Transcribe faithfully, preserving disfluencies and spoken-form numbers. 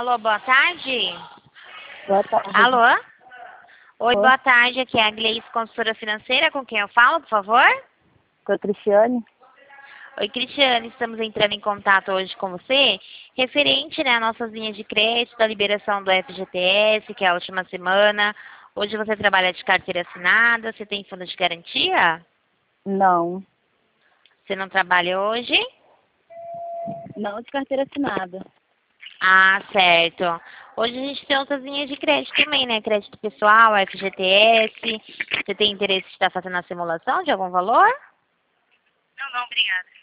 Alô, boa tarde. Boa tarde. Alô? Oi, Oi. boa tarde. Aqui é a Gleice, consultora financeira. Com quem eu falo, por favor? Com a Cristiane? Oi, Cristiane. Estamos entrando em contato hoje com você, referente, né, às nossas linhas de crédito, da liberação do F G T S, que é a última semana. Hoje você trabalha de carteira assinada. Você tem fundo de garantia? Não. Você não trabalha hoje? Não de carteira assinada. Ah, certo. Hoje a gente tem outras linhas de crédito também, né? Crédito pessoal, F G T S. Você tem interesse de estar fazendo a simulação de algum valor? Não, não, obrigada.